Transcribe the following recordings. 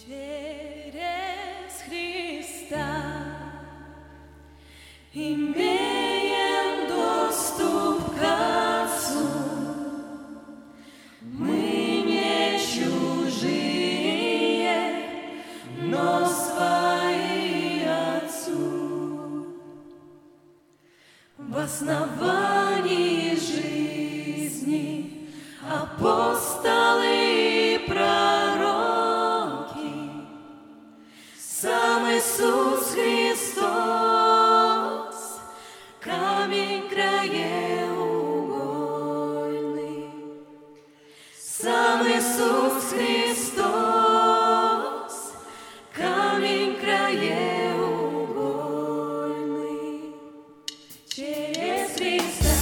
Через Христа имеем доступ к Отцу. Мы не чужие, но свои Отцу. В основании жизни апостолы и пророки, сам Иисус Христос, камень краеугольный. Сам Иисус Христос, камень краеугольный. Через Христа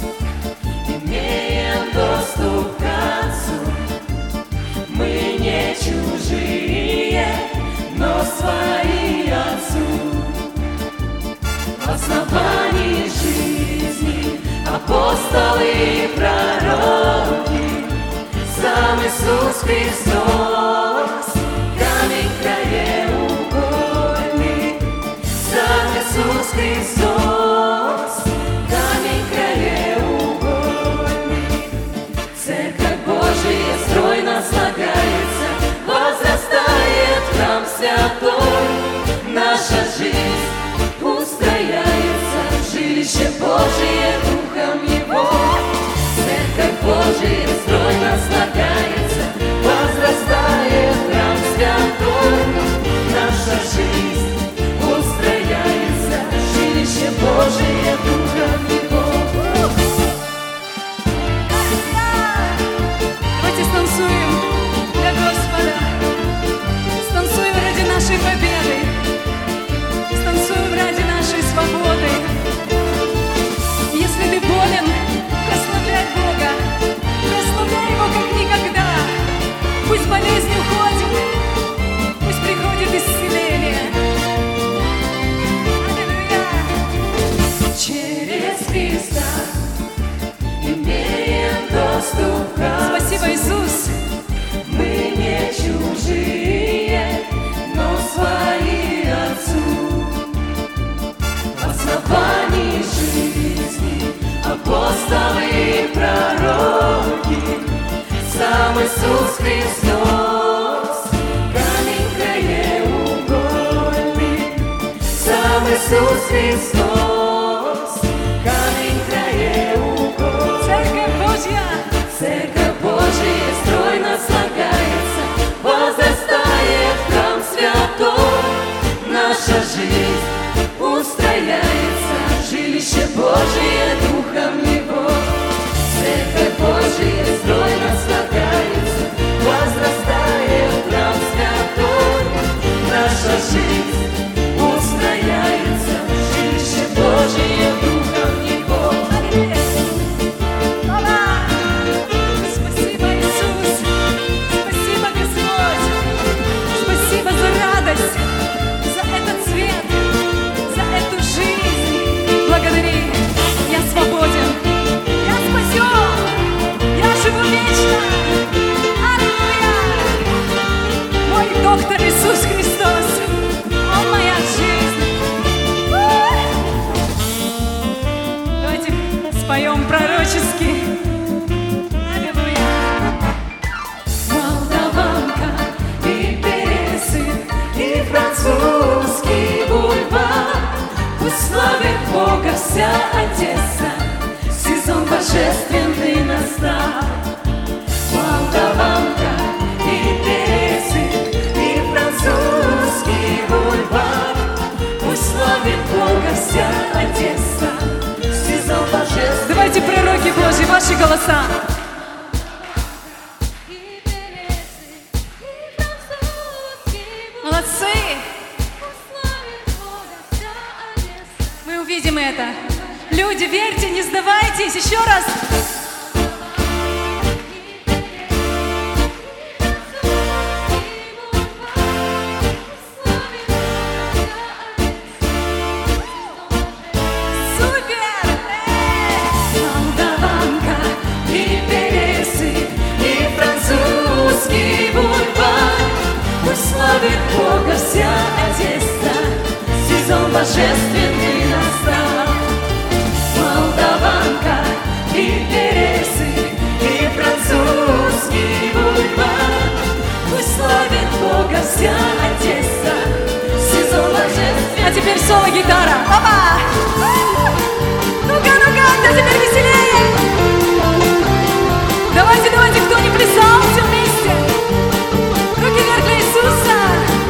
имеем доступ к Отцу. Мы не чужие, но свои Отцу. В основании жизни апостолы и пророки, сам Иисус Христос, камень краеугольный. Сам Иисус Христос, камень краеугольный. Церковь Божия стройно слагается, возрастает храм святой. Наша жизнь устрояется, жилище Божие Духом Его. Церковь Божия стройно слагается, возрастает храм святой. Наша жизнь устрояется, жилище Божие Духом Его. Давайте станцуем для Господа, станцуем ради нашей победы, станцуем ради нашей свободы. Если ты болен, прославляй Бога, прославляй Его как никогда. Пусть болезнь уходит, пусть приходит исцеление. Аллилуйя! Через Христа имеем доступ к Отцу. Спасибо, Иисус! Мы не чужие, но свои Отцу. В основании жизни апостолы и пророки, сам Иисус Христос, камень краеугольный. Сам Иисус Христос, камень краеугольный. Церковь Божья! Церковь Божия стройно слагается, возрастает храм святой. Наша жизнь устрояется, жилище Божие Духом Его. Церковь Божия стройно слагается, возрастает храм святой. Наша жизнь устрояется, жилище Божие Духом Его. Спасибо, Иисус! Спасибо, Господь! Спасибо за радость, за этот свет, за эту жизнь. Благодари! Я свободен! Я спасен! Я живу вечно! Аллилуйя! Мой доктор Иисус Христос! Он моя жизнь! Давайте споем пророчески. Аллилуйя! Молдаванка и пересып, и французский бульвар. Пусть славит Бога вся Одесса, сезон божественный настал. Молдаванка и пересып, и французский бульвар. Пусть славит Бога вся Одесса, сезон божественный. Давайте, пророки Божьи, ваши голоса. Молодцы! Мы увидим это. Люди, верьте, не сдавайтесь. Еще раз. Супер! Молдаванка и пересып, и французский бульвар. Пусть славит вся Одесса, сезон торжествен. А теперь соло гитара. Опа! Ну-ка, да теперь веселее. Давайте, кто не плясал, все вместе. Руки вверх для Иисуса.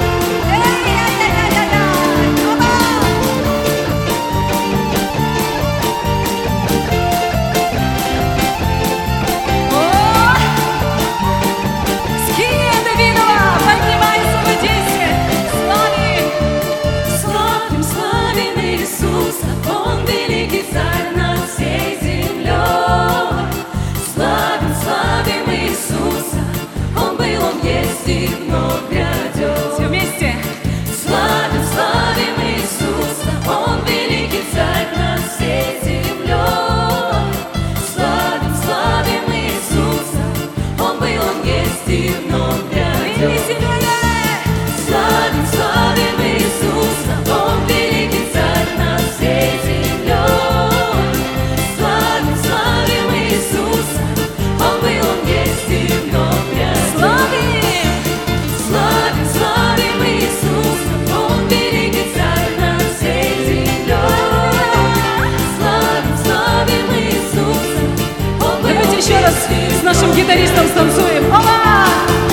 С нашим гитаристом станцуем. Оба!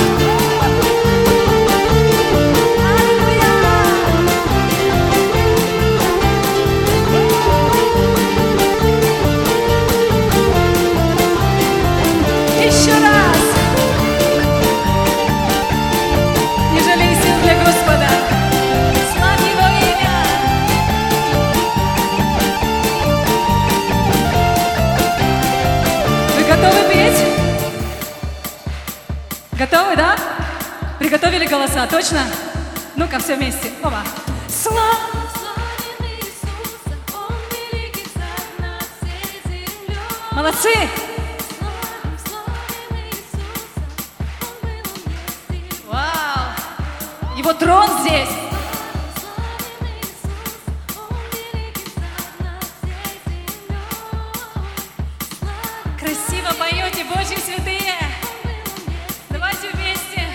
Еще раз! Не жалей сил для Господа. Славь Его имя! Вы готовы петь? Готовы, да? Приготовили голоса, точно? Ну-ка, все вместе. Оба. Молодцы! Вау! Его трон здесь. Красиво поете, Божьи святые. Давайте вместе.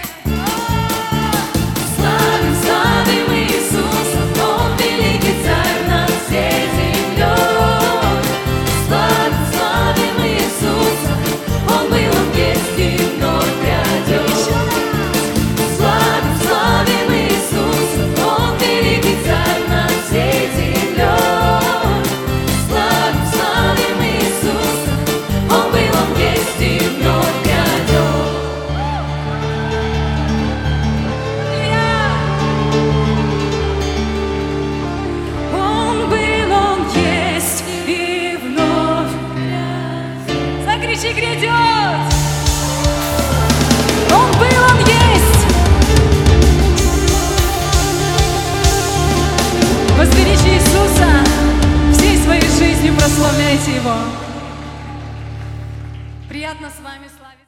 Славим, славим Иисуса, Он великий царь над всей землей. Славим, славим Иисуса, Он был, Он есть и вновь придет. Славим, славим Иисуса, Он великий царь над всей землей. Славим, славим Иисуса, Он был, Он есть и вновь придет. Он был, Он есть и вновь. Закричи, грядет. Он был, Он есть. Возвеличьте Иисуса, всей своей жизнью прославляйте Его. Приятно с вами славить.